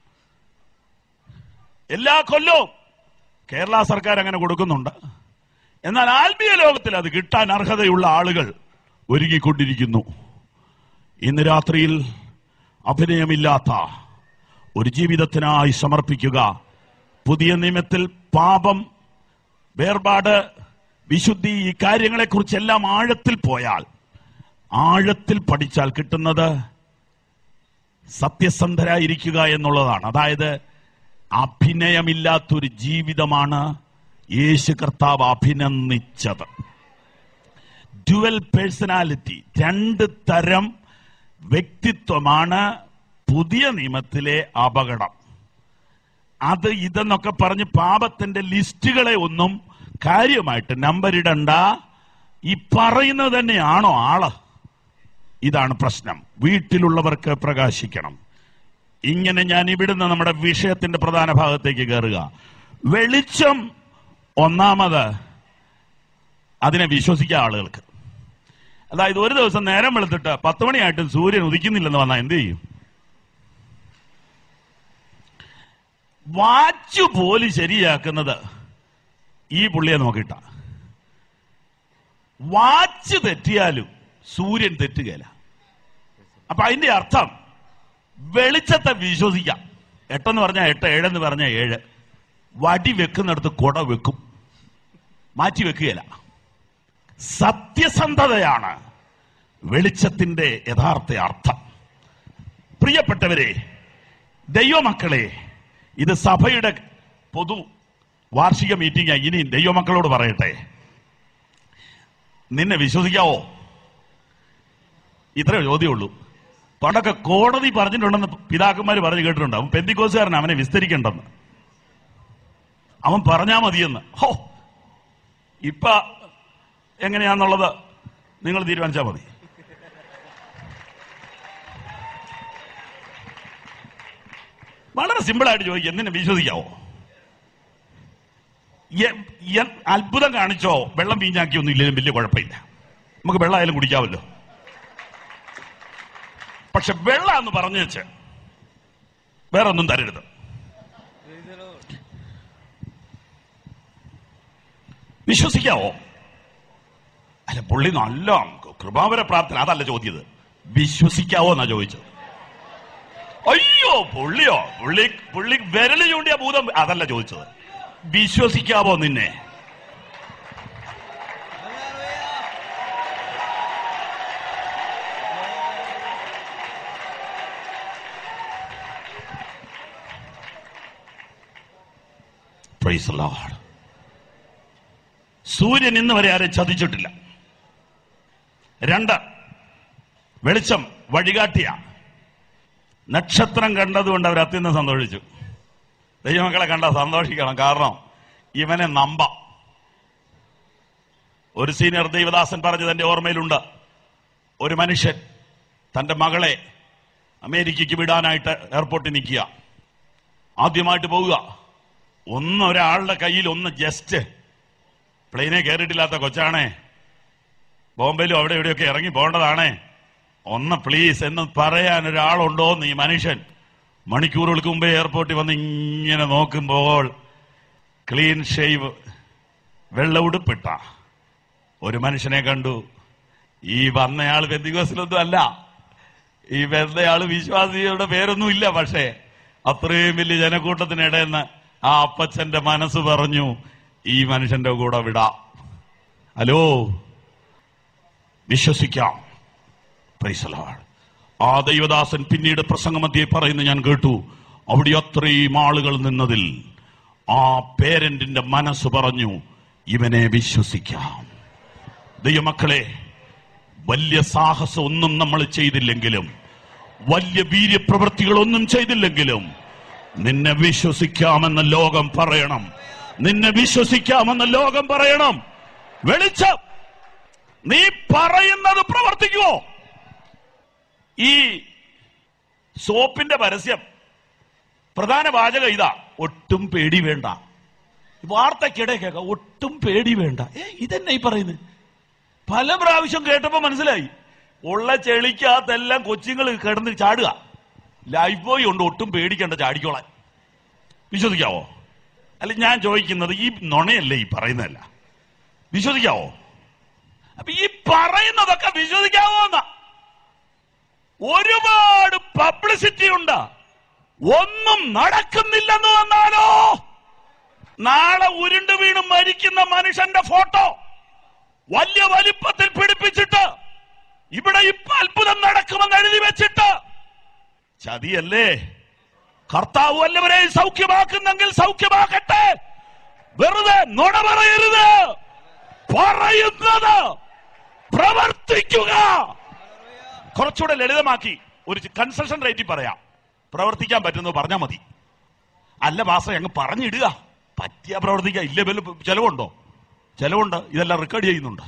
എല്ലാ കൊല്ലവും കേരള സർക്കാർ അങ്ങനെ കൊടുക്കുന്നുണ്ട്. എന്നാൽ ആത്മീയ ലോകത്തിൽ അത് കിട്ടാൻ അർഹതയുള്ള ആളുകൾ ഒരുങ്ങിക്കൊണ്ടിരിക്കുന്നു. ഇന്ന് രാത്രിയിൽ അഭിനയമില്ലാത്ത ഒരു ജീവിതത്തിനായി സമർപ്പിക്കുക. പുതിയ നിയമത്തിൽ പാപം, വേർപാട്, വിശുദ്ധി, ഈ കാര്യങ്ങളെക്കുറിച്ചെല്ലാം ആഴത്തിൽ പോയാൽ, ആഴത്തിൽ പഠിച്ചാൽ കിട്ടുന്നത് സത്യസന്ധരായിരിക്കുക എന്നുള്ളതാണ്. അതായത് അഭിനയമില്ലാത്തൊരു ജീവിതമാണ് യേശു കർത്താവ് അഭിനന്ദിച്ചത്. ഡ്യുവൽ പേഴ്സണാലിറ്റി, രണ്ട് തരം വ്യക്തിത്വമാണ് പുതിയ നിയമത്തിലെ അപകടം. അത് ഇതെന്നൊക്കെ പറഞ്ഞ് പാപത്തിന്റെ ലിസ്റ്റുകളെ ഒന്നും കാര്യമായിട്ട് നമ്പരിടണ്ട. ഈ പറയുന്നത് തന്നെയാണോ ആള്? ഇതാണ് പ്രശ്നം. വീട്ടിലുള്ളവർക്ക് പ്രകാശിക്കണം. ഇങ്ങനെ ഞാൻ ഇവിടുന്ന് നമ്മുടെ വിഷയത്തിന്റെ പ്രധാന ഭാഗത്തേക്ക് കയറുക. വെളിച്ചം ഒന്നാമത് അതിനെ വിശ്വസിക്കുക ആളുകൾക്ക്. അതായത് ഒരു ദിവസം നേരം വെളുത്തിട്ട് പത്ത് മണിയായിട്ടും സൂര്യൻ ഉദിക്കുന്നില്ലെന്ന് വന്നാൽ എന്ത് ചെയ്യും? വാച്ച് പോലും ശരിയാക്കുന്നത് ഈ പുള്ളിയെ നോക്കിയിട്ട. വാച്ച് തെറ്റിയാലും സൂര്യൻ തെറ്റുകയില്ല. അപ്പൊ അതിന്റെ അർത്ഥം വെളിച്ചത്തെ വിശ്വസിക്കാം. എട്ടെന്ന് പറഞ്ഞാൽ എട്ട്, ഏഴെന്ന് പറഞ്ഞാൽ ഏഴ്. വടി വെക്കുന്നിടത്ത് കൊട വെക്കും, മാറ്റി വെക്കുകയില്ല. സത്യസന്ധതയാണ് വെളിച്ചത്തിന്റെ യഥാർത്ഥ അർത്ഥം. പ്രിയപ്പെട്ടവരെ, ദൈവമക്കളെ, ഇത് സഭയുടെ പൊതു വാർഷിക മീറ്റിംഗ്. ഇനി ദൈവമക്കളോട് പറയട്ടെ, നിന്നെ വിശ്വസിക്കാവോ? ഇത്രേ ചോദ്യമുള്ളൂ. പണ്ടൊക്കെ കോടതി പറഞ്ഞിട്ടുണ്ടെന്ന് പിതാക്കന്മാർ പറഞ്ഞു കേട്ടിട്ടുണ്ട്. അവൻ പെന്തിക്കോസുകാരൻ, അവനെ വിസ്തരിക്കണ്ടെന്ന്. അവൻ പറഞ്ഞാ മതിയെന്ന്. ഹോ, ഇപ്പൊ എങ്ങനെയാന്നുള്ളത് നിങ്ങൾ തീരുമാനിച്ചാൽ മതി. വളരെ സിമ്പിളായിട്ട് ചോദിക്കുക, എന്തിനെ വിശ്വസിക്കാവോ? അത്ഭുതം കാണിച്ചോ വെള്ളം വീഞ്ഞാക്കിയൊന്നും ഇല്ലെങ്കിലും വലിയ കുഴപ്പമില്ല, നമുക്ക് വെള്ളമായാലും കുടിക്കാമല്ലോ. പക്ഷെ വെള്ളം എന്ന് പറഞ്ഞു വെച്ച് വേറെ ഒന്നും തരരുത്. വിശ്വസിക്കാവോ? അല്ല, പുള്ളി നല്ല കൃപാവര പ്രാർത്ഥന, അതല്ല ചോദ്യത്. വിശ്വസിക്കാവോ എന്നാ ചോദിച്ചത്. അയ്യോ, പുള്ളിയോ പുള്ളി പുള്ളി വിരല് ചൂണ്ടിയ ഭൂതം, അതല്ല ചോദിച്ചത്. വിശ്വസിക്കാവോ നിന്നെ? Praise the lord. സൂര്യൻ ഇന്ന് വരെ ആരെ ചതിച്ചിട്ടില്ല. രണ്ട്, വെളിച്ചം വഴികാട്ടിയ. നക്ഷത്രം കണ്ടതുകൊണ്ട് അവർ അത്യന്തം സന്തോഷിച്ചു. ദൈവമക്കളെ കണ്ട സന്തോഷിക്കണം, കാരണം ഇവനെ നമ്പാം. ഒരു സീനിയർ ദൈവദാസൻ പറഞ്ഞത് എന്റെ ഓർമ്മയിലുണ്ട്. ഒരു മനുഷ്യൻ തന്റെ മകളെ അമേരിക്കയ്ക്ക് വിടാനായിട്ട് എയർപോർട്ടിൽ നിൽക്കുക. ആദ്യമായിട്ട് പോവുക. ഒന്ന് ഒരാളുടെ കയ്യിൽ ഒന്ന് ജസ്റ്റ് പ്ലെയിനെ കയറിയിട്ടില്ലാത്ത കൊച്ചാണേ, ബോംബെയിലും അവിടെ ഇവിടെയൊക്കെ ഇറങ്ങി പോകേണ്ടതാണേ, ഒന്ന് പ്ലീസ് എന്ന് പറയാൻ ഒരാളുണ്ടോന്ന് ഈ മനുഷ്യൻ മണിക്കൂറുകൾക്ക് മുമ്പേ എയർപോർട്ടിൽ വന്ന് ഇങ്ങനെ നോക്കുമ്പോൾ ക്ലീൻ ഷേവ്, വെള്ള ഉടുപ്പിട്ട ഒരു മനുഷ്യനെ കണ്ടു. ഈ വന്നയാൾ പെന്തിക്കോസിലൊന്നും അല്ല, ഈ വന്നയാള് വിശ്വാസികളുടെ പേരൊന്നും ഇല്ല. പക്ഷേ അത്രയും വലിയ ജനക്കൂട്ടത്തിനിടയെന്ന് ആ അപ്പച്ചന്റെ മനസ്സ് പറഞ്ഞു, ഈ മനുഷ്യന്റെ കൂടെ വിടാം. ഹലോ, വിശ്വസിക്കാം. Praise the lord. ആ ദൈവദാസൻ പിന്നീട് പ്രസംഗമധ്യേ പറയുന്നത് ഞാൻ കേട്ടു. അവിടെ അത്രയും ആളുകൾ നിന്നതിൽ ആ പേരന്റിന്റെ മനസ്സ് പറഞ്ഞു, ഇവനെ വിശ്വസിക്കാം. ദൈവമക്കളെ, വലിയ സാഹസം ഒന്നും നമ്മൾ ചെയ്തില്ലെങ്കിലും, വലിയ വീര്യപ്രവൃത്തികളൊന്നും ചെയ്തില്ലെങ്കിലും, നിന്നെ വിശ്വസിക്കാമെന്ന ലോകം പറയണം. നിന്നെ വിശ്വസിക്കാമെന്ന ലോകം പറയണം. വെളിച്ചം, നീ പറയുന്നത് പ്രവർത്തിക്കുമോ? ഈ സോപ്പിന്റെ പരസ്യം പ്രധാന വാചകം ഇതാ, ഒട്ടും പേടി വേണ്ട. വാർത്തക്കിടെ കേൾക്കാം, ഒട്ടും പേടി വേണ്ട. ഏ ഇതെന്നെ ഈ പറയുന്നത്? പല പ്രാവശ്യം കേട്ടപ്പോ മനസ്സിലായി, ഉള്ള ചെളിക്കകത്തെല്ലാം കൊച്ചുങ്ങൾ കിടന്ന് ചാടുക. ലൈഫ് ബോയ് ഉണ്ട്, ഒട്ടും പേടിക്കണ്ട, ചാടിക്കോളാൻ. വിശ്വസിക്കാവോ? അല്ല, ഞാൻ ചോദിക്കുന്നത് ഈ നുണയല്ലേ ഈ പറയുന്നതല്ല, വിശ്വസിക്കാവോ? അപ്പൊ ഈ പറയുന്നതൊക്കെ വിശ്വസിക്കാവോ എന്നാ? ഒരുപാട് പബ്ലിസിറ്റി ഉണ്ട്, ഒന്നും നടക്കുന്നില്ലെന്ന് വന്നാലോ? നാളെ ഉരുണ്ടു വീണ് മരിക്കുന്ന മനുഷ്യന്റെ ഫോട്ടോ വലിയ വലിപ്പത്തിൽ പിടിപ്പിച്ചിട്ട് ഇവിടെ ഇപ്പൊ അത്ഭുതം നടക്കുമെന്ന് എഴുതി വെച്ചിട്ട്, ചതിയല്ലേ? കർത്താവ് വല്ലവരെയും സൗഖ്യമാക്കുന്നെങ്കിൽ സൗഖ്യമാക്കട്ടെ. വെറുതെ നുണ പറയരുത്. പറയുന്നത് പ്രവർത്തിക്കുക. കുറച്ചുകൂടെ ലളിതമാക്കി ഒരു കൺസൾഷൻ റേറ്റിൽ പറയാം, പ്രവർത്തിക്കാൻ പറ്റുന്നത് പറഞ്ഞാൽ മതി. അല്ല ഭാഷ അങ്ങ് പറഞ്ഞിടുക, പറ്റിയ പ്രവർത്തിക്കുക. ഇല്ല വല്ല ചെലവുണ്ടോ? ചെലവുണ്ട്. ഇതെല്ലാം റെക്കോർഡ് ചെയ്യുന്നുണ്ട്.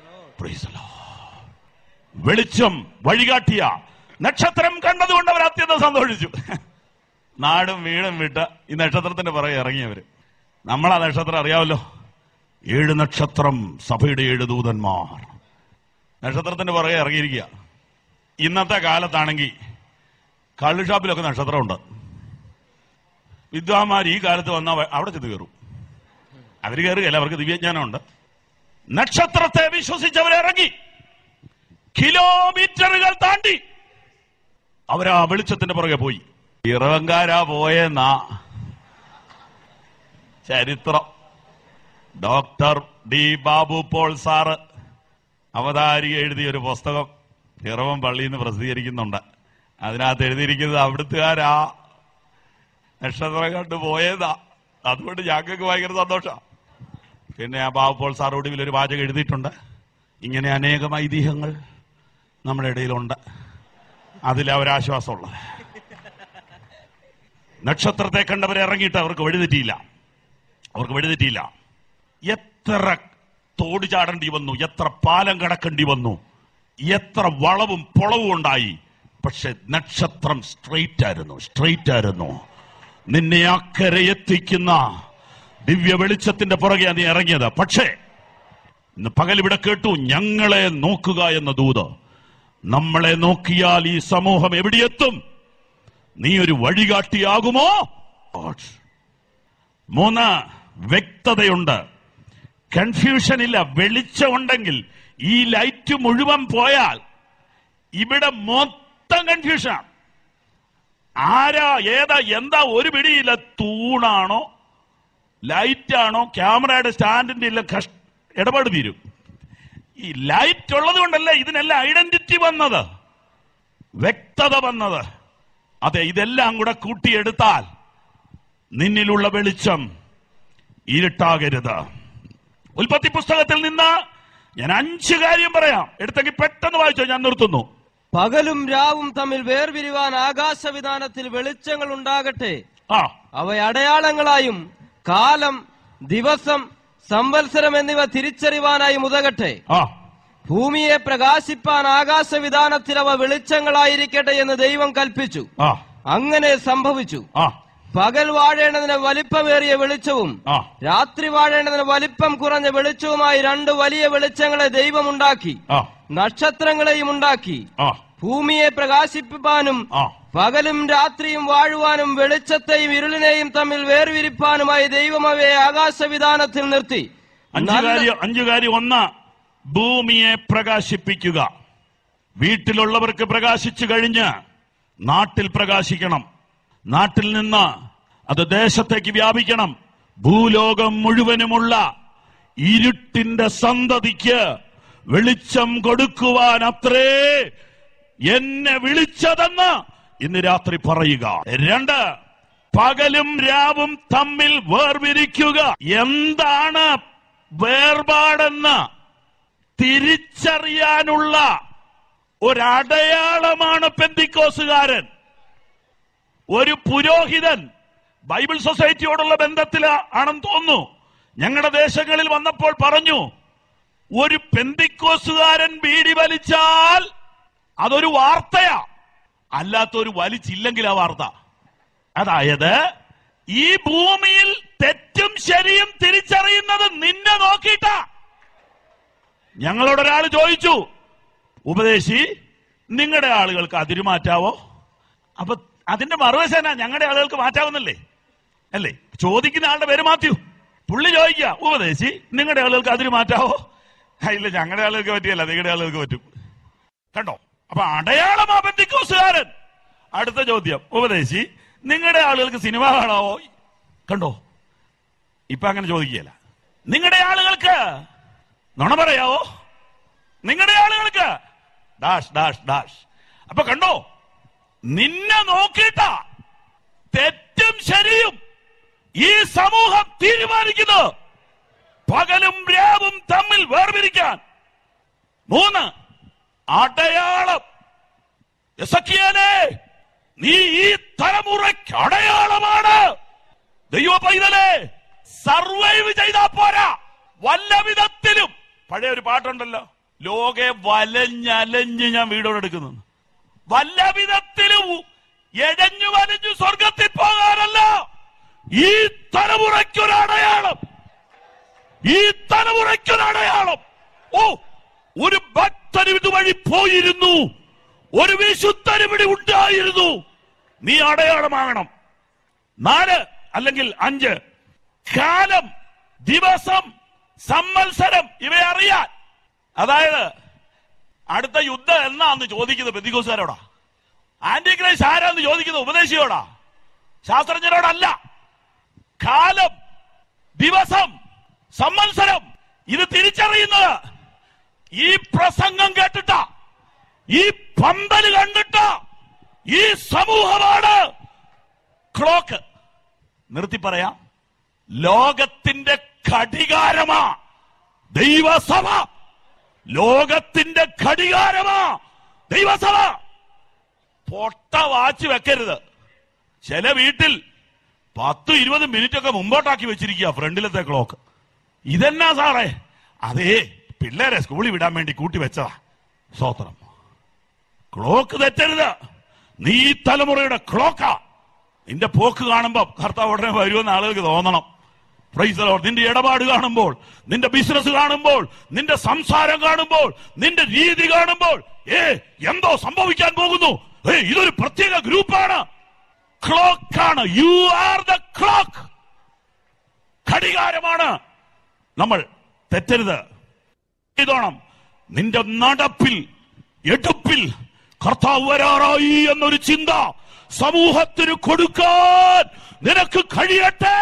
വെളിച്ചം വഴികാട്ടിയ നക്ഷത്രം കണ്ടതുകൊണ്ട് അവർ അത്യന്തം സന്തോഷിച്ചു. നാടും വീടും വിട്ട് ഈ നക്ഷത്രത്തിന്റെ പുറകെ ഇറങ്ങിയവര്. നമ്മളാ നക്ഷത്രം അറിയാമല്ലോ, ഏഴ് നക്ഷത്രം, സഭയുടെ ഏഴ് ദൂതന്മാർ. നക്ഷത്രത്തിന്റെ പുറകെ ഇറങ്ങിയിരിക്കുക. ഇന്നത്തെ കാലത്താണെങ്കിൽ കള്ള് ഷാപ്പിലൊക്കെ നക്ഷത്രമുണ്ട്. വിദ്വാന്മാർ ഈ കാലത്ത് വന്നാൽ അവിടെ ചെന്ന് കയറും. അവര് കയറുകയല്ല, അവർക്ക് ദിവ്യജ്ഞാനമുണ്ട്. നക്ഷത്രത്തെ വിശ്വസിച്ചവരിറങ്ങി കിലോമീറ്ററുകൾ താണ്ടി അവരാ വെളിച്ചത്തിന്റെ പുറകെ പോയി. ഇറവങ്കാരാ പോയെന്നാ ചരിത്രം. ഡോക്ടർ ഡി ബാബു പോൾ സാറ് അവതാരിക എഴുതിയ ഒരു പുസ്തകം ഇറവം പള്ളിയിൽ നിന്ന് പ്രസിദ്ധീകരിക്കുന്നുണ്ട്. അതിനകത്ത് എഴുതിയിരിക്കുന്നത് അവിടുത്തുകാരാ നക്ഷത്രം കണ്ടു പോയതാ. അതുകൊണ്ട് ഞങ്ങൾക്ക് ഭയങ്കര സന്തോഷം. പിന്നെ ആ ബാബു പോൾ സാർ ഒടുവിൽ ഒരു വാചകം എഴുതിയിട്ടുണ്ട്, ഇങ്ങനെ അനേകം ഐതിഹ്യങ്ങൾ നമ്മുടെ ഇടയിലുണ്ട്, അതിലവരാശ്വാസമുള്ളത്. നക്ഷത്രത്തെ കണ്ടവരെ ഇറങ്ങിയിട്ട് അവർക്ക് വഴിതെറ്റിയില്ല, അവർക്ക് വഴിതെറ്റിയില്ല. എത്ര തോട് ചാടേണ്ടി വന്നു, എത്ര പാലം കടക്കേണ്ടി വന്നു, എത്ര വളവും പൊളവും ഉണ്ടായി. പക്ഷെ നക്ഷത്രം സ്ട്രെയിറ്റ് ആയിരുന്നു, സ്ട്രെയിറ്റ് ആയിരുന്നു. നിന്നെ അക്കരെ എത്തിക്കുന്ന ദിവ്യ വെളിച്ചത്തിന്റെ പുറകെ നീ ഇറങ്ങിയത്. പക്ഷേ ഇന്ന് പകൽ ഇവിടെ കേട്ടു, ഞങ്ങളെ നോക്കുക എന്ന ദൂത്. നമ്മളെ നോക്കിയാൽ ഈ സമൂഹം എവിടെയെത്തും? നീ ഒരു വഴികാട്ടിയാകുമോ? മൂന്ന്, വ്യക്തതയുണ്ട്, കൺഫ്യൂഷൻ ഇല്ല. വെളിച്ചമുണ്ടെങ്കിൽ ഈ ലൈറ്റ് മുഴുവൻ പോയാൽ ഇവിടെ മൊത്തം കൺഫ്യൂഷനാണ്. ആരാ ഏതാ എന്താ ഒരു പിടിയില്ല. തൂണാണോ ലൈറ്റാണോ ക്യാമറയുടെ സ്റ്റാൻഡിന്റെ എല്ലാം കഷ്ട ഇടപാട് തീരും. ഈ ലൈറ്റ് ഉള്ളത് കൊണ്ടല്ല ഇതിനെല്ലാം ഐഡന്റിറ്റി വന്നത്, വ്യക്തത വന്നത്. അതെ, ഇതെല്ലാം കൂടെ കൂട്ടിയെടുത്താൽ നിന്നിലുള്ള വെളിച്ചം ഇരുട്ടാകരുത്. ഉൽപ്പത്തി പുസ്തകത്തിൽ നിന്ന് ഞാൻ അഞ്ച് കാര്യം പറയാം, എടുത്തെങ്കിൽ പെട്ടെന്ന് വായിച്ചോ, ഞാൻ നിർത്തുന്നു. പകലും രാവും തമ്മിൽ വേർപിരിവാൻ ആകാശവിധാനത്തിൽ വെളിച്ചങ്ങൾ ഉണ്ടാകട്ടെ. ആ അവ അടയാളങ്ങളായും കാലം, ദിവസം, സംവത്സരം എന്നിവ തിരിച്ചറിവാനായി ഉതകട്ടെ. ആ ഭൂമിയെ പ്രകാശിപ്പാൻ ആകാശവിധാനത്തിൽ അവ വെളിച്ചങ്ങളായിരിക്കട്ടെ എന്ന് ദൈവം കൽപ്പിച്ചു. ആ അങ്ങനെ സംഭവിച്ചു. ആ പകൽ വാഴേണ്ടതിന് വലിപ്പമേറിയ വെളിച്ചവും ആ രാത്രി വാഴേണ്ടതിന് വലിപ്പം കുറഞ്ഞ വെളിച്ചവുമായി രണ്ട് വലിയ വെളിച്ചങ്ങളെ ദൈവം ഉണ്ടാക്കി. ആ നക്ഷത്രങ്ങളെയും ഉണ്ടാക്കി. ആ ഭൂമിയെ പ്രകാശിപ്പിപ്പാനും ആ പകലും രാത്രിയും വാഴുവാനും വെളിച്ചത്തെയും ഇരുളിനെയും തമ്മിൽ വേർതിരിപ്പാനുമായി ദൈവം അവയെ ആകാശവിധാനത്തിൽ നിർത്തി. അഞ്ചു കാര്യം അഞ്ചു കാര്യം ഒന്ന്, ഭൂമിയെ പ്രകാശിപ്പിക്കുക. വീട്ടിലുള്ളവർക്ക് പ്രകാശിച്ചു കഴിഞ്ഞ് നാട്ടിൽ പ്രകാശിക്കണം. നാട്ടിൽ നിന്ന് അത് ദേശത്തേക്ക് വ്യാപിക്കണം. ഭൂലോകം മുഴുവനുമുള്ള ഇരുട്ടിന്റെ സന്തതിക്ക് വെളിച്ചം കൊടുക്കുവാൻ അത്രേ എന്നെ വിളിച്ചതെന്ന് ഇന്ന് രാത്രി പറയുക. രണ്ട്, പകലും രാവും തമ്മിൽ വേർതിരിക്കുക. എന്താണ് വേർപാടെന്ന് തിരിച്ചറിയാനുള്ള ഒരടയാളമാണ് പെന്തിക്കോസുകാരൻ. ഒരു പുരോഹിതൻ ബൈബിൾ സൊസൈറ്റിയോടുള്ള ബന്ധത്തിൽ ആണെന്ന് തോന്നുന്നു, ഞങ്ങളുടെ ദേശങ്ങളിൽ വന്നപ്പോൾ പറഞ്ഞു, ഒരു പെന്തിക്കോസുകാരൻ ബീഡി വലിച്ചാൽ അതൊരു വാർത്തയാ. അല്ലാത്തൊരു വലിച്ചില്ലെങ്കിൽ ആ വാർത്ത. അതായത് ഈ ഭൂമിയിൽ തെറ്റും ശരിയും തിരിച്ചറിയുന്നത് നിന്നെ നോക്കിയിട്ടാ. ഞങ്ങളോടൊരാൾ ചോദിച്ചു, ഉപദേശി നിങ്ങളുടെ ആളുകൾക്ക് അതിര് മാറ്റാവോ? അപ്പൊ അതിന്റെ മറുവശന ഞങ്ങളുടെ ആളുകൾക്ക് മാറ്റാവുന്നല്ലേ അല്ലേ? ചോദിക്കുന്ന ആളുടെ പേര് മാത്യു. പുള്ളി ചോദിക്കുക, ഉപദേശി നിങ്ങളുടെ ആളുകൾക്ക് അതിര് മാറ്റാവോ? ഇല്ല, ഞങ്ങളുടെ ആളുകൾക്ക് പറ്റിയല്ല, നിങ്ങളുടെ ആളുകൾക്ക് പറ്റും. കണ്ടോ? അപ്പൊ അടയാളമാ പെന്തിക്കോസുകാരൻ. അടുത്ത ചോദ്യം, ഉപദേശി നിങ്ങളുടെ ആളുകൾക്ക് സിനിമ കാണാവോ? കണ്ടോ? ഇപ്പൊ അങ്ങനെ ചോദിക്കുകയല്ല. നിങ്ങളുടെ ആളുകൾക്ക് നുണ പറയാവോ? നിങ്ങളുടെ ആളുകൾക്ക് ഡാഷ് ഡാഷ് ഡാഷ്. അപ്പൊ കണ്ടോ, നിന്നെ നോക്കിയിട്ടാ തെറ്റും ശരിയും ഈ സമൂഹം തീരുമാനിക്കുന്നത്. പകലും രാവും തമ്മിൽ വേർപിരിക്കാൻ. മൂന്ന്, അടയാളം. എസക്കിയാലേ, നീ ഈ തലമുറയ്ക്ക് അടയാളമാണ്. ദൈവ പൈതലേ, സർവൈവ് ചെയ്താ പോരാ, വല്ല വിധത്തിലും. പഴയ ഒരു പാട്ടുണ്ടല്ലോ, ലോകെ വലഞ്ഞലഞ്ഞ് ഞാൻ വീടോടെടുക്കുന്നു. വല്ല വിധത്തിലും എഴഞ്ഞു വലഞ്ഞു സ്വർഗത്തിൽ പോകാനല്ല, ഈ തലമുറയ്ക്കൊരടയാളം, ഈ തലമുറയ്ക്കൊരടയാളം. ഓ, ഒരു ഭക്തനും ഇതുവഴി പോയിരുന്നു, ഒരു വിശുദ്ധനും ഇവിടെ ഉണ്ടായിരുന്നു. നീ അടയാളമാകണം. നാല് അല്ലെങ്കിൽ അഞ്ച്, കാലം, ദിവസം, സംവത്സരം ഇവയെ അറിയാൻ. അതായത് അടുത്ത യുദ്ധം എന്നാന്ന് ചോദിക്കുന്നത് പെന്തിക്കോസുകാരോടാ. ആന്റിക്രൈസ്റ്റ് ആരാന്ന് ചോദിക്കുന്നത് ഉപദേശിയോടാ, ശാസ്ത്രജ്ഞരോടല്ല. കാലം, ദിവസം, സംവത്സരം ഇത് തിരിച്ചറിയുന്നത് ഈ പ്രസംഗം കേട്ടിട്ടാ, ഈ പന്തല് കണ്ടിട്ടാ. ഈ സമൂഹമാണ് ക്ലോക്ക്. നിർത്തി പറയാം, ലോകത്തിന്റെ ഘടികാരമാ ദൈവസഭ. ലോകത്തിന്റെ ഘടികാരമാ ദൈവസഭ. പൊട്ട വാച്ച് വെക്കരുത്. ചില വീട്ടിൽ പത്ത് ഇരുപത് മിനിറ്റ് ഒക്കെ മുമ്പോട്ടാക്കി വെച്ചിരിക്കുക ഫ്രണ്ടിലത്തെ ക്ലോക്ക്. ഇതെന്നാ സാറേ? അതേ, പിള്ളേരെ സ്കൂളിൽ വിടാൻ വേണ്ടി കൂട്ടി വെച്ചതാ. സ്തോത്രം. ക്ലോക്ക് തെറ്റരുത്. നീ ഈ തലമുറയുടെ ക്ലോക്കാ. നിന്റെ പോക്ക് കാണുമ്പോ കർത്താവ് ഉടനെ വരുമെന്ന് ആളുകൾക്ക് തോന്നണം. Praise the lord. നിന്റെ ഇടപാട് കാണുമ്പോൾ, നിന്റെ ബിസിനസ് കാണുമ്പോൾ, നിന്റെ സംസാരം കാണുമ്പോൾ, നിന്റെ രീതി കാണുമ്പോൾ, ഏ എന്തോ സംഭവിക്കാൻ പോകുന്നു. ഏ ഇതൊരു പ്രത്യേക ഗ്രൂപ്പാണ്, ക്ലോക്കാണ്. You are the clock. ഘടികാരമാണ് നമ്മൾ. തെറ്റരുത്. ഇതോണം നിന്റെ നടപ്പിൽ, എടുപ്പിൽ കർത്താവ് വരാറായി എന്നൊരു ചിന്ത സമൂഹത്തിന് കൊടുക്കാൻ നിനക്ക് കഴിയട്ടെ.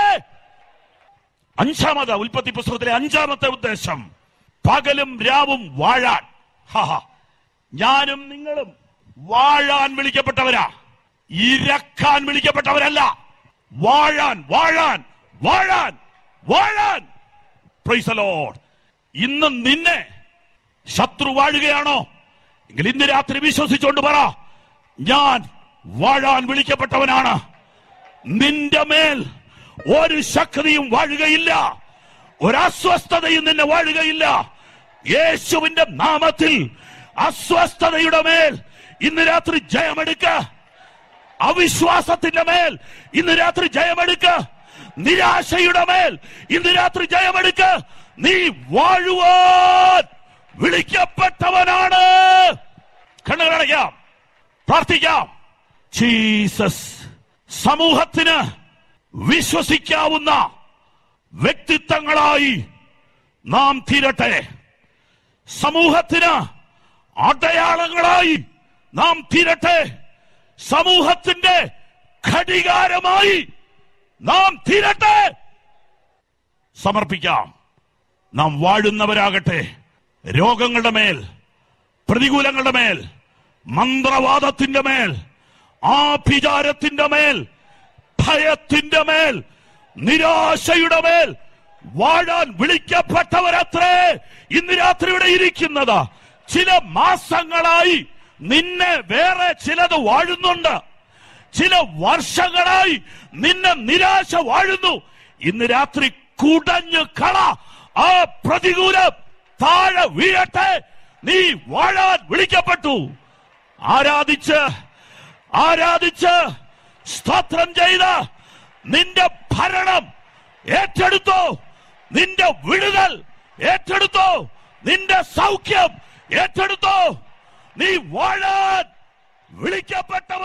അഞ്ചാമത് ഉൽപ്പത്തി പുസ്തകത്തിലെ അഞ്ചാമത്തെ ഉദ്ദേശം, പകലും രാവും വാഴാൻ. ഹാ, ഞാനും നിങ്ങളും വാഴാൻ വിളിക്കപ്പെട്ടവരാ, ഇരക്കാൻ വിളിക്കപ്പെട്ടവരല്ല. വാഴാൻ, വാഴാൻ, വാഴാൻ, വാഴാൻ. Praise the lord. ഇന്ന് നിന്നെ ശത്രു വാഴുകയാണോ എങ്കിൽ ഇന്ന് രാത്രി വിശ്വസിച്ചുകൊണ്ട് പറ, ഞാൻ വാഴാൻ വിളിക്കപ്പെട്ടവനാണ്. നിന്റെ മേൽ ഒരു ശക്തിയും വാഴുകയില്ല, ഒരസ്വസ്ഥതയും നിന്നെ വാഴുകയില്ല. യേശുവിന്റെ നാമത്തിൽ അസ്വസ്ഥതയുടെ മേൽ ഇന്ന് രാത്രി ജയമെടുക്ക. അവിശ്വാസത്തിന്റെ മേൽ ഇന്ന് രാത്രി ജയമെടുക്ക. നിരാശയുടെ മേൽ ഇന്ന് രാത്രി ജയമെടുക്ക. നീ വാഴുവാൻ വിളിക്കപ്പെട്ടവനാണ്. കണ്ണുകളടയ്ക്കാം, പ്രാർത്ഥിക്കാം. ജീസസ്. സമൂഹത്തിന് വിശ്വസിക്കാവുന്ന വ്യക്തിത്വങ്ങളായി നാം തീരട്ടെ. സമൂഹത്തിന് അടയാളങ്ങളായി നാം തീരട്ടെ. സമൂഹത്തിന്റെ ഘടികാരമായി നാം തീരട്ടെ. സമർപ്പിക്കാം. നാം വാഴുന്നവരാകട്ടെ. രോഗങ്ങളുടെ മേൽ, പ്രതികൂലങ്ങളുടെ മേൽ, മന്ത്രവാദത്തിന്റെ മേൽ, ആഭിചാരത്തിന്റെ മേൽ, ഭയത്തിന്റെ മേൽ, നിരാശയുടെ മേൽ വാഴാൻ വിളിക്കപ്പെട്ടവരത്രേ ഇന്ന് രാത്രി ഇവിടെ ഇരിക്കുന്നത്. ചില മാസങ്ങളായി നിന്നെ വേറെ ചിലത് വാഴുന്നുണ്ട്. ചില വർഷങ്ങളായി നിന്നെ നിരാശ വാഴുന്നു. ഇന്ന് രാത്രി കുടഞ്ഞു കള. ആ പ്രതികൂലം താഴെ വീഴട്ടെ. നീ വാഴാൻ വിളിക്കപ്പെട്ടു. ആരാധിച്ച് ആരാധിച്ച് സ്തോത്രം ചെയ്ത് നിന്റെ ഭരണം ഏറ്റെടുത്തോ, നിന്റെ വിടുതൽ ഏറ്റെടുത്തോ, നിന്റെ സൗഖ്യം ഏറ്റെടുത്തോ. നീ വാഴാൻ വിളിക്കപ്പെട്ട